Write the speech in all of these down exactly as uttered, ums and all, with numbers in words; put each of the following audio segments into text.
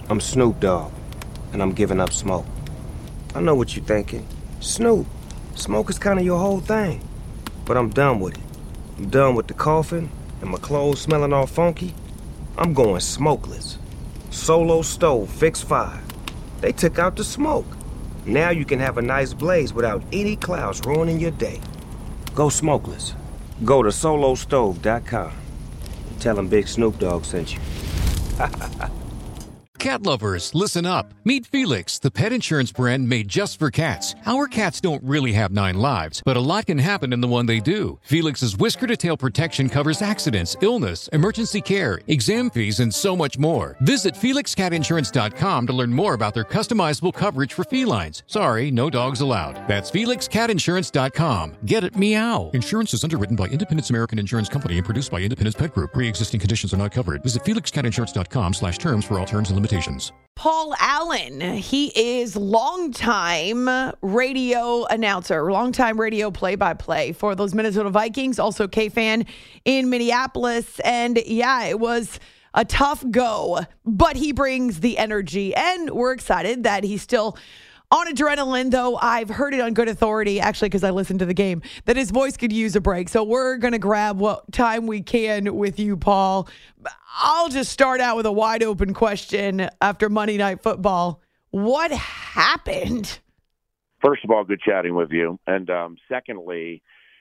I'm Snoop Dogg, and I'm giving up smoke. I know what you're thinking. Snoop, smoke is kind of your whole thing. But I'm done with it. I'm done with the coughing and my clothes smelling all funky. I'm going smokeless. Solo stove, fix five. They took out the smoke. Now you can have a nice blaze without any clouds ruining your day. Go smokeless. Go to solo stove dot com. Tell them Big Snoop Dogg sent you. Cat lovers, listen up. Meet Felix, the pet insurance brand made just for cats. Our cats don't really have nine lives, but a lot can happen in the one they do. Felix's whisker-to-tail protection covers accidents, illness, emergency care, exam fees, and so much more. Visit felix cat insurance dot com to learn more about their customizable coverage for felines. Sorry, no dogs allowed. That's felix cat insurance dot com. Get it, meow. Insurance is underwritten by Independence American Insurance Company and produced by Independence Pet Group. Pre-existing conditions are not covered. Visit felix cat insurance dot com slash terms for all terms and limitations. Paul Allen, he is longtime radio announcer, longtime radio play-by-play for those Minnesota Vikings, also K-Fan in Minneapolis. And yeah, it was a tough go, but he brings the energy, and we're excited that he's still on adrenaline, though I've heard it on good authority, actually, because I listened to the game, that his voice could use a break. So we're going to grab what time we can with you, Paul. I'll just start out with a wide open question after Monday Night Football. What happened? First of all, good chatting with you. And um, secondly,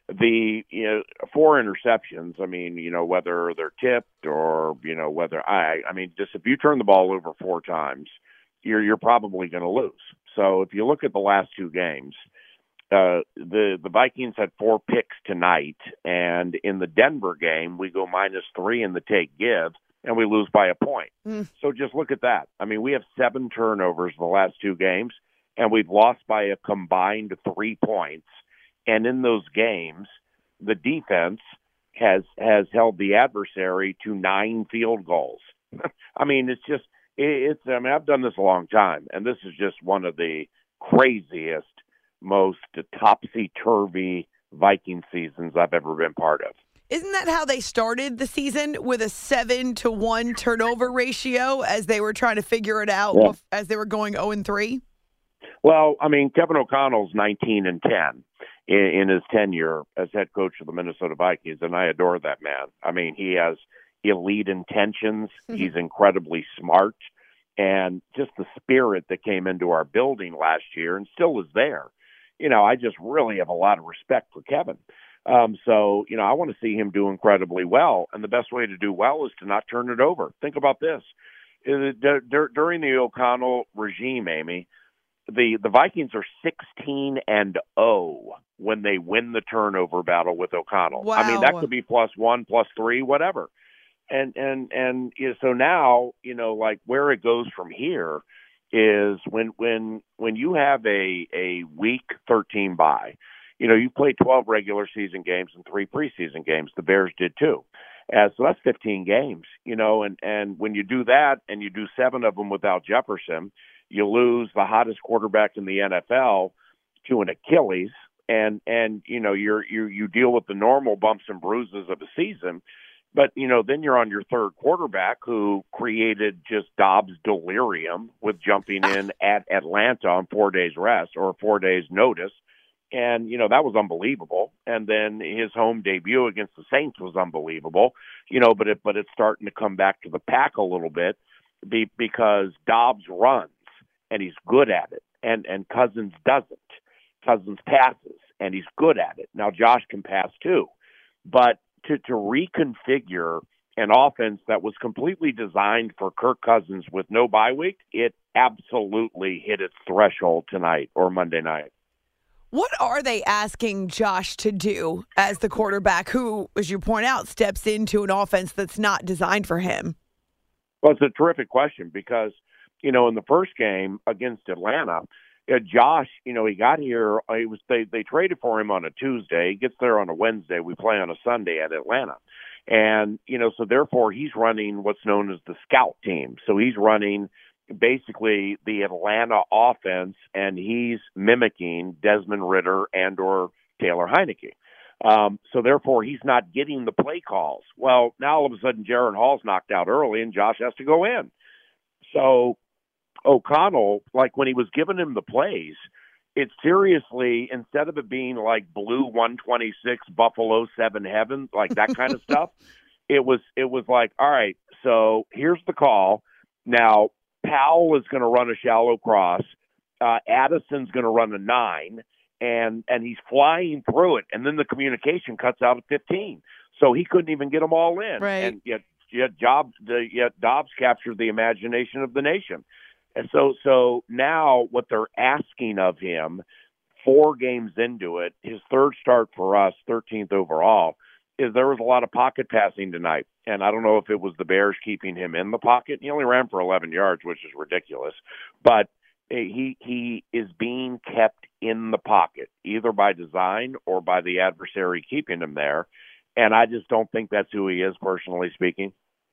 the you know four interceptions, I mean, you know, whether they're tipped or, you know, whether I, I mean, just if you turn the ball over four times, you're you're probably going to lose. So if you look at the last two games, uh, the the Vikings had four picks tonight, and in the Denver game, we go minus three in the take give, and we lose by a point. Mm. So just look at that. I mean, we have seven turnovers in the last two games, and we've lost by a combined three points. And in those games, the defense has has held the adversary to nine field goals. I mean, it's just it's. I mean, I've done this a long time, and this is just one of the craziest, most topsy-turvy Viking seasons I've ever been part of. Isn't that how they started the season, with a seven to one turnover ratio as they were trying to figure it out yeah. as they were going oh and three? Well, I mean, Kevin O'Connell's nineteen and ten in, in his tenure as head coach of the Minnesota Vikings, and I adore that man. I mean, he has elite intentions. He's incredibly smart, and just the spirit that came into our building last year and still is there. You know, I just really have a lot of respect for Kevin. Um, so, you know, I want to see him do incredibly well, and the best way to do well is to not turn it over. Think about this. During the O'Connell regime, Amy, the, the Vikings are sixteen and oh when they win the turnover battle with O'Connell. Wow. I mean, that could be plus one, plus three, whatever. And, and, and you know, so now, you know, like where it goes from here is when, when, when you have a, a week thirteen bye, you know, you play twelve regular season games and three preseason games. The Bears did too. Uh, so that's fifteen games, you know, and, and when you do that and you do seven of them without Jefferson, you lose the hottest quarterback in the N F L to an Achilles, and, and you know, you're, you you deal with the normal bumps and bruises of a season. But, you know, then you're on your third quarterback who created just Dobbs delirium with jumping in at Atlanta on four days rest or four days notice. And, you know, that was unbelievable. And then his home debut against the Saints was unbelievable, you know, but it, but it's starting to come back to the pack a little bit be, because Dobbs runs and he's good at it. And, and Cousins doesn't. Cousins passes and he's good at it. Now, Josh can pass too, but to, to reconfigure an offense that was completely designed for Kirk Cousins with no bye week, it absolutely hit its threshold tonight or Monday night. What are they asking Josh to do as the quarterback who, as you point out, steps into an offense that's not designed for him? Well, it's a terrific question because, you know, in the first game against Atlanta, uh, Josh, you know, he got here, uh, he was they, they traded for him on a Tuesday. He gets there on a Wednesday. We play on a Sunday at Atlanta. And, you know, so therefore he's running what's known as the scout team. So he's running basically the Atlanta offense, and he's mimicking Desmond Ridder and or Taylor Heineke. Um, so therefore he's not getting the play calls. Well, now all of a sudden Jaron Hall's knocked out early and Josh has to go in. So O'Connell, like when he was giving him the plays, it seriously, instead of it being like blue one twenty-six, Buffalo seven heaven, like that kind of stuff, it was it was like, all right, so here's the call. Now, Powell is going to run a shallow cross. Uh, Addison's going to run a nine, and and he's flying through it. And then the communication cuts out at fifteen. So he couldn't even get them all in. Right. And yet, yet, Dobbs, yet Dobbs captured the imagination of the nation. And so, so now what they're asking of him, four games into it, his third start for us, thirteenth overall, is there was a lot of pocket passing tonight. And I don't know if it was the Bears keeping him in the pocket. He only ran for eleven yards, which is ridiculous. But he he is being kept in the pocket, either by design or by the adversary keeping him there. And I just don't think that's who he is, personally speaking.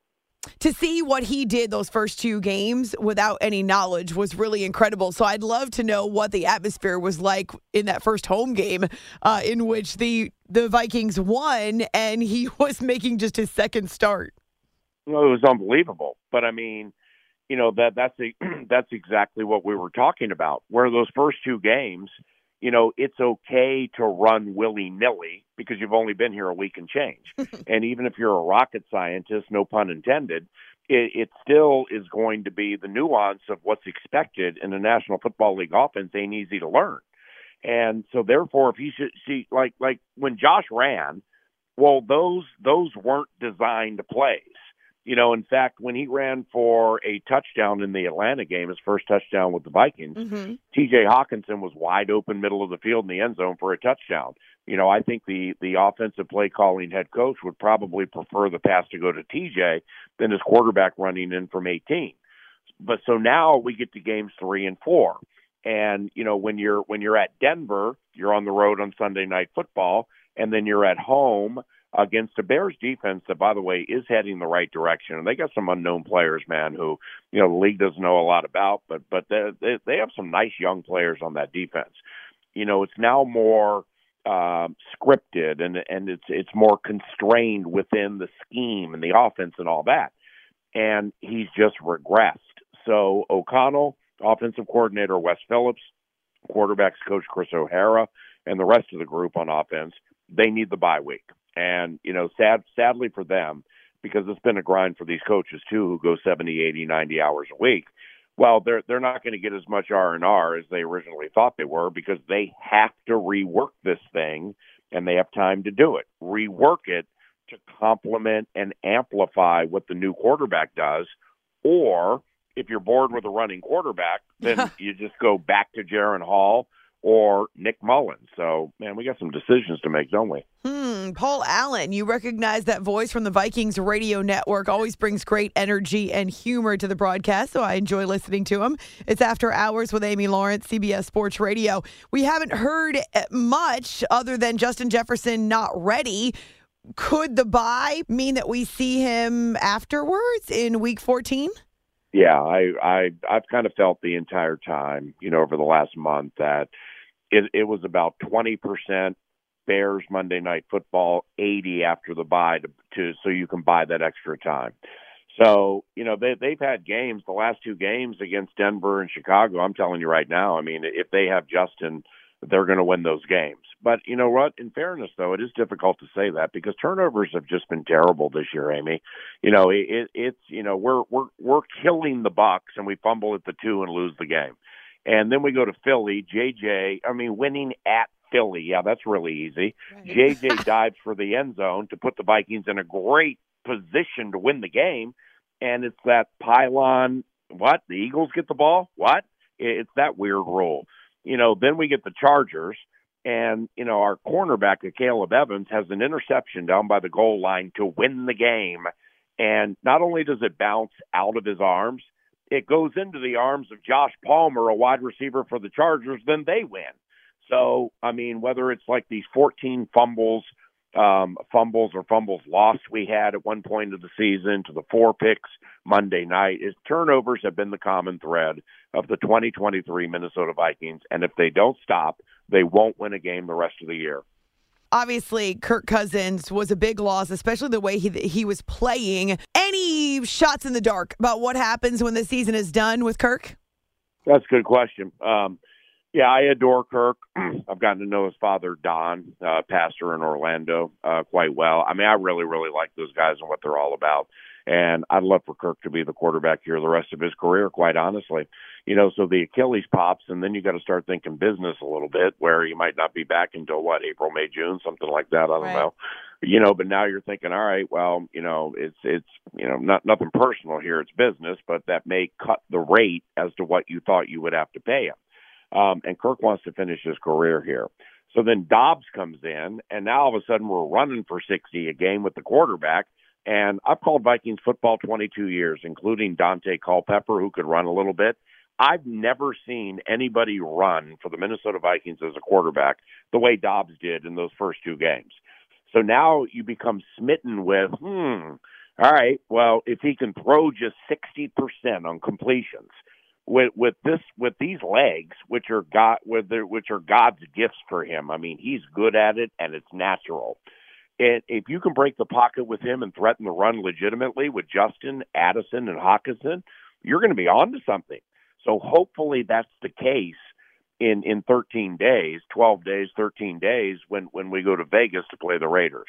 To see what he did those first two games without any knowledge was really incredible. So I'd love to know what the atmosphere was like in that first home game uh, in which the the Vikings won and he was making just his second start. Well, it was unbelievable. But, I mean, you know, that that's a, that's exactly what we were talking about. Where those first two games, you know, it's okay to run willy-nilly because you've only been here a week and change. And even if you're a rocket scientist, no pun intended, it, it still is going to be the nuance of what's expected in the National Football League offense ain't easy to learn. And so therefore, if he should see, like, like when Josh ran, well, those, those weren't designed plays. You know, in fact, when he ran for a touchdown in the Atlanta game, his first touchdown with the Vikings, Mm-hmm. T J Hawkinson was wide open, middle of the field in the end zone for a touchdown. You know, I think the, the offensive play calling head coach would probably prefer the pass to go to T J than his quarterback running in from eighteen. But so now we get to games three and four. And, you know, when you're when you're at Denver, you're on the road on Sunday Night Football, and then you're at home against a Bears defense that, by the way, is heading the right direction. And they got some unknown players, man, who, you know, the league doesn't know a lot about, but but they they, they have some nice young players on that defense. You know, it's now more um, scripted and and it's it's more constrained within the scheme and the offense and all that. And he's just regressed. So O'Connell, offensive coordinator Wes Phillips, quarterbacks coach Chris O'Hara, and the rest of the group on offense, they need the bye week. And, you know, sad, sadly for them, because it's been a grind for these coaches, too, who go seventy, eighty, ninety hours a week. Well, they're they're not going to get as much R and R as they originally thought they were because they have to rework this thing, and they have time to do it. Rework it to complement and amplify what the new quarterback does. Or if you're bored with a running quarterback, then you just go back to Jaron Hall or Nick Mullins. So, man, we got some decisions to make, don't we? Hmm. Paul Allen, you recognize that voice from the Vikings radio network, always brings great energy and humor to the broadcast, so I enjoy listening to him. It's After Hours with Amy Lawrence, C B S Sports Radio. We haven't heard much other than Justin Jefferson not ready. Could the bye mean that we see him afterwards in week fourteen? Yeah, I, I, I've kind of felt the entire time, you know, over the last month that it, it was about twenty percent Bears Monday Night Football, eighty after the bye to, to so you can buy that extra time. So, you know, they, they've had games, the last two games against Denver and Chicago. I'm telling you right now, I mean, if they have Justin, they're going to win those games. But you know what? In fairness, though, it is difficult to say that because turnovers have just been terrible this year, Amy. You know, it, it, it's you know we're we're we're killing the Bucs and we fumble at the two and lose the game, and then we go to Philly. J J, I mean, winning at Philly, yeah, that's really easy. Right. J J dives for the end zone to put the Vikings in a great position to win the game, and it's that pylon. What? The Eagles get the ball? What? It's that weird rule. You know, then we get the Chargers. And, you know, our cornerback, Caleb Evans, has an interception down by the goal line to win the game. And not only does it bounce out of his arms, it goes into the arms of Josh Palmer, a wide receiver for the Chargers, then they win. So, I mean, whether it's like these fourteen fumbles, um, fumbles or fumbles lost we had at one point of the season to the four picks Monday night, is turnovers have been the common thread of the twenty twenty-three Minnesota Vikings. And if they don't stop, they won't win a game the rest of the year. Obviously, Kirk Cousins was a big loss, especially the way he he was playing. Any shots in the dark about what happens when the season is done with Kirk? That's a good question. Um, yeah, I adore Kirk. I've gotten to know his father, Don, uh, pastor in Orlando, uh, quite well. I mean, I really, really like those guys and what they're all about. And I'd love for Kirk to be the quarterback here the rest of his career, quite honestly. You know, so the Achilles pops, and then you got to start thinking business a little bit, where he might not be back until, what, April, May, June, something like that. I don't Right. know. You know, but now you're thinking, all right, well, you know, it's, it's you know, not nothing personal here. It's business, but that may cut the rate as to what you thought you would have to pay him. Um, and Kirk wants to finish his career here. So then Dobbs comes in, and now all of a sudden we're running for sixty a game with the quarterback. And I've called Vikings football twenty-two years, including Dante Culpepper, who could run a little bit. I've never seen anybody run for the Minnesota Vikings as a quarterback the way Dobbs did in those first two games. So now you become smitten with, hmm, all right, well, if he can throw just sixty percent on completions with with this with these legs, which are God, which are God's gifts for him. I mean, he's good at it, and it's natural. And if you can break the pocket with him and threaten the run legitimately with Justin, Addison, and Hawkinson, you're going to be on to something. So hopefully that's the case in, in thirteen days, twelve days, thirteen days when, when we go to Vegas to play the Raiders.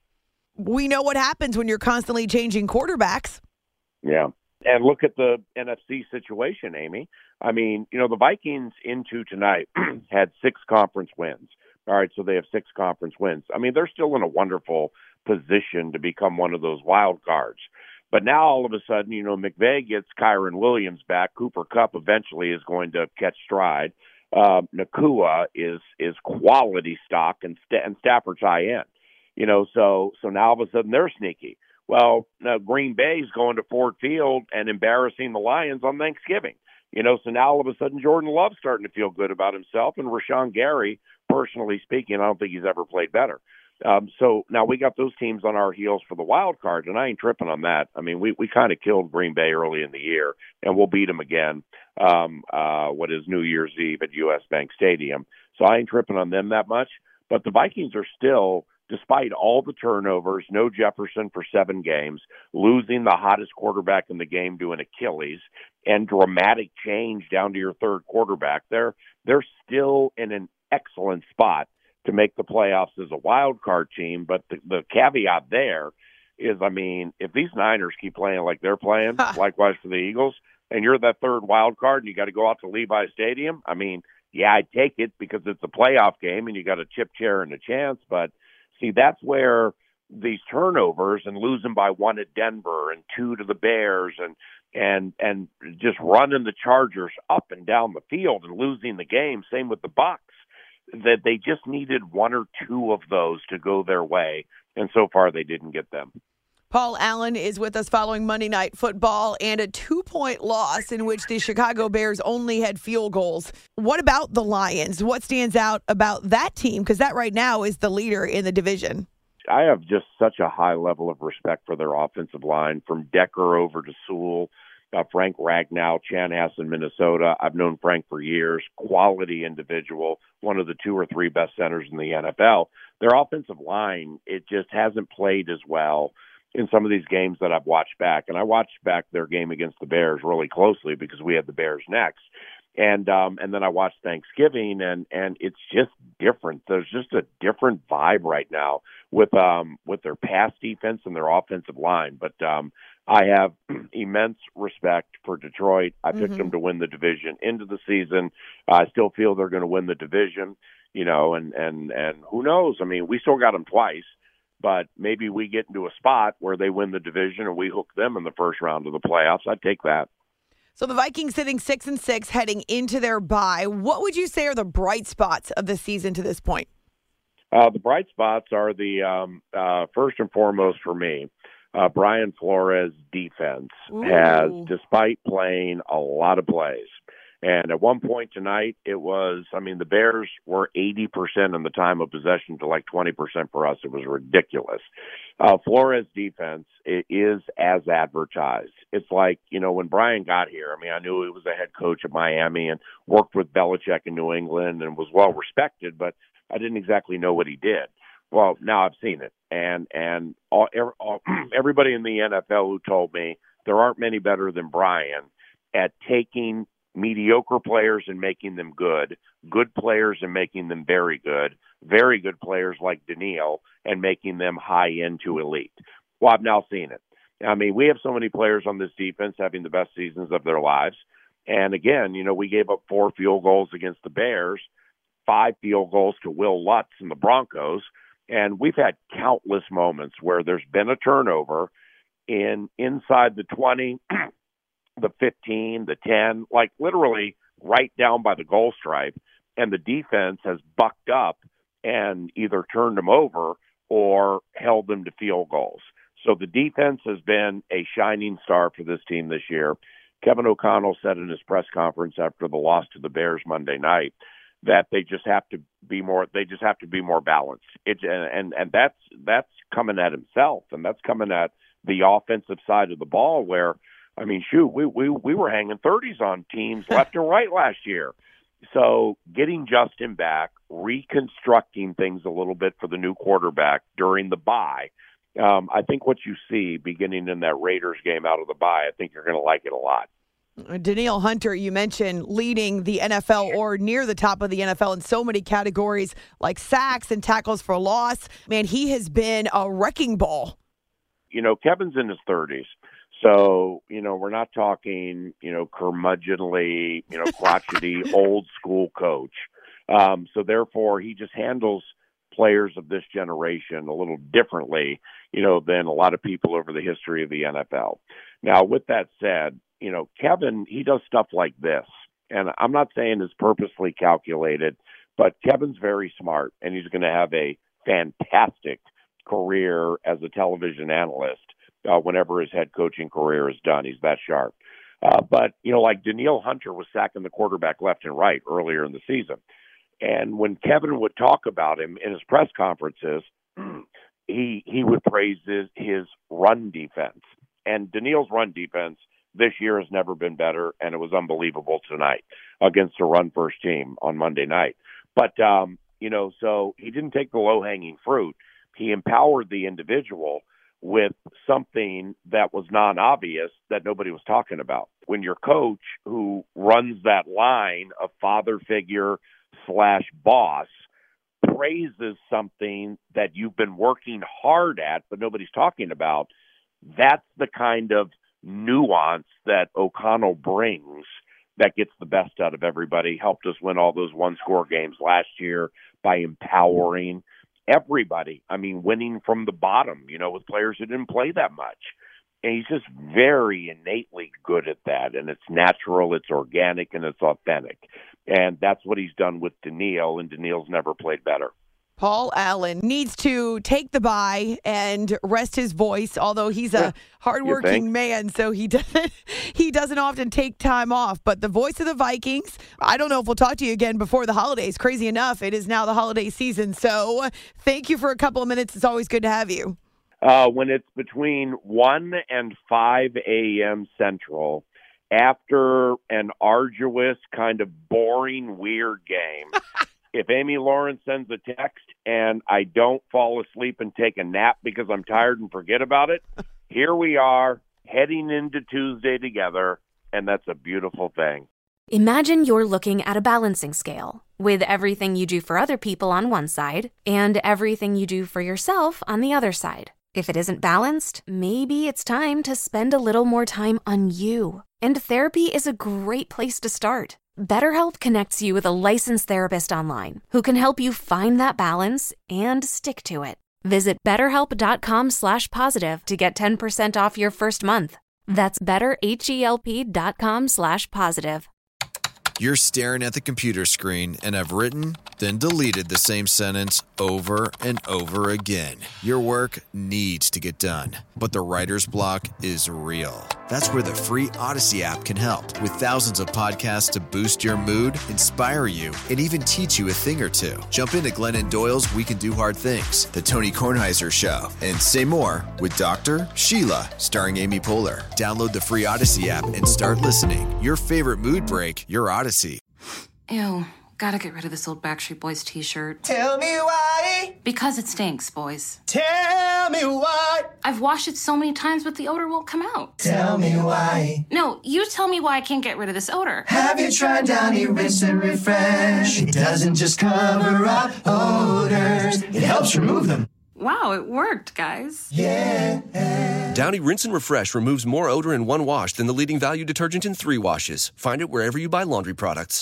We know what happens when you're constantly changing quarterbacks. Yeah. And look at the N F C situation, Amy. I mean, you know, the Vikings into tonight had six conference wins. All right, so they have six conference wins. I mean, they're still in a wonderful position to become one of those wild cards. But now all of a sudden, you know, McVay gets Kyron Williams back. Cooper Kupp eventually is going to catch stride. Uh, Nakua is is quality stock, and, St- and Stafford's high end. You know, so so now all of a sudden they're sneaky. Well, now Green Bay's going to Ford Field and embarrassing the Lions on Thanksgiving. You know, so now all of a sudden Jordan Love's starting to feel good about himself, and Rashawn Gary, personally speaking, I don't think he's ever played better. Um, so now we got those teams on our heels for the wild card, and I ain't tripping on that. I mean, we, we kind of killed Green Bay early in the year, and we'll beat them again, um, uh, what is New Year's Eve at U S Bank Stadium. So I ain't tripping on them that much. But the Vikings are still, despite all the turnovers, no Jefferson for seven games, losing the hottest quarterback in the game to an Achilles, and dramatic change down to your third quarterback, they're, they're still in an excellent spot to make the playoffs as a wild card team. But the, the caveat there is, I mean, if these Niners keep playing like they're playing, likewise for the Eagles, and you're that third wild card and you got to go out to Levi Stadium, I mean, yeah, I'd take it because it's a playoff game and you got a chip chair and a chance. But see, that's where these turnovers and losing by one at Denver and two to the Bears and and and just running the Chargers up and down the field and losing the game, same with the Bucs, that they just needed one or two of those to go their way, and so far they didn't get them. Paul Allen is with us following Monday Night Football and a two-point loss in which the Chicago Bears only had field goals. What about the Lions? What stands out about that team? Because that right now is the leader in the division. I have just such a high level of respect for their offensive line, from Decker over to Sewell, uh, Frank Ragnow, Chanhassen, Minnesota. I've known Frank for years. Quality individual, one of the two or three best centers in the N F L. Their offensive line, it just hasn't played as well in some of these games that I've watched back. And I watched back their game against the Bears really closely because we had the Bears next. And um, and then I watched Thanksgiving, and, and it's just different. There's just a different vibe right now with um with their pass defense and their offensive line. But um, I have immense respect for Detroit. I picked mm-hmm. them to win the division into the season. I still feel they're going to win the division, you know, and, and, and who knows? I mean, we still got them twice, but maybe we get into a spot where they win the division and we hook them in the first round of the playoffs. I'd take that. So the Vikings sitting six and six heading into their bye. What would you say are the bright spots of the season to this point? Uh, the bright spots are the um, uh, first and foremost for me. Uh, Brian Flores' defense Ooh. has, despite playing a lot of plays, and at one point tonight, it was, I mean, the Bears were eighty percent in the time of possession to like twenty percent for us. It was ridiculous. Uh, Flores' defense it is as advertised. It's like, you know, when Brian got here, I mean, I knew he was a head coach at Miami and worked with Belichick in New England and was well respected, but I didn't exactly know what he did. Well, now I've seen it. And and all, all, everybody in the N F L who told me there aren't many better than Brian at taking mediocre players and making them good, good players and making them very good, very good players like Daniil and making them high end to elite. Well, I've now seen it. I mean, we have so many players on this defense having the best seasons of their lives. And again, you know, we gave up four field goals against the Bears, five field goals to Will Lutz and the Broncos. And we've had countless moments where there's been a turnover in inside the twenty, the fifteen, the ten, like literally right down by the goal stripe. And the defense has bucked up and either turned them over or held them to field goals. So the defense has been a shining star for this team this year. Kevin O'Connell said in his press conference after the loss to the Bears Monday night that they just have to be more, they just have to be more balanced. It, and, and that's, that's coming at himself, and that's coming at the offensive side of the ball where, I mean, shoot, we, we, we were hanging thirties on teams left and right last year. So getting Justin back, reconstructing things a little bit for the new quarterback during the bye, um, I think what you see beginning in that Raiders game out of the bye, I think you're going to like it a lot. Danielle Hunter, you mentioned leading the N F L or near the top of the N F L in so many categories like sacks and tackles for loss. Man, he has been a wrecking ball. You know, Kevin's in his thirties. So, you know, we're not talking, you know, curmudgeonly, you know, crotchety, old school coach. Um, so therefore, he just handles players of this generation a little differently, you know, than a lot of people over the history of the N F L. Now, with that said, you know, Kevin, he does stuff like this. And I'm not saying it's purposely calculated, but Kevin's very smart, and he's going to have a fantastic career as a television analyst uh, whenever his head coaching career is done. He's that sharp. Uh, but, you know, like Danielle Hunter was sacking the quarterback left and right earlier in the season. And when Kevin would talk about him in his press conferences, he he would praise his, his run defense. And Danielle's run defense this year has never been better, and it was unbelievable tonight against a run-first team on Monday night. But, um, you know, so he didn't take the low-hanging fruit. He empowered the individual with something that was non-obvious that nobody was talking about. When your coach, who runs that line of father figure slash boss, praises something that you've been working hard at but nobody's talking about, that's the kind of nuance that O'Connell brings that gets the best out of everybody. Helped us win all those one-score games last year by empowering everybody. I mean, winning from the bottom, you know, with players who didn't play that much. And he's just very innately good at that. And it's natural, it's organic, and it's authentic. And that's what he's done with Daniil, and Daniil's never played better. Paul Allen needs to take the bye and rest his voice, although he's a hardworking man, so he doesn't he doesn't often take time off. But the voice of the Vikings, I don't know if we'll talk to you again before the holidays. Crazy enough, it is now the holiday season. So thank you for a couple of minutes. It's always good to have you. Uh, when it's between one and five a.m. Central, after an arduous, kind of boring, weird game, if Amy Lawrence sends a text and I don't fall asleep and take a nap because I'm tired and forget about it, here we are heading into Tuesday together, and that's a beautiful thing. Imagine you're looking at a balancing scale with everything you do for other people on one side and everything you do for yourself on the other side. If it isn't balanced, maybe it's time to spend a little more time on you. And therapy is a great place to start. BetterHelp connects you with a licensed therapist online who can help you find that balance and stick to it. Visit betterhelp.com slash positive to get ten percent off your first month. That's betterhelp.com slash positive. You're staring at the computer screen and have written, then deleted the same sentence over and over again. Your work needs to get done, but the writer's block is real. That's where the free Odyssey app can help, with thousands of podcasts to boost your mood, inspire you, and even teach you a thing or two. Jump into Glennon Doyle's We Can Do Hard Things, The Tony Kornheiser Show, and say more with Doctor Sheila, starring Amy Poehler. Download the free Odyssey app and start listening. Your favorite mood break, your Odyssey. Ew, Gotta get rid of this old Backstreet Boys t-shirt. Tell me why. Because it stinks, boys. Tell me why. I've washed it so many times, but the odor won't come out. Tell me why. No, you tell me why I can't get rid of this odor. Have you tried Downy Rinse and Refresh? It doesn't just cover up odors, it helps remove them. Wow, it worked, guys. Yeah. Downy Rinse and Refresh removes more odor in one wash than the leading value detergent in three washes. Find it wherever you buy laundry products.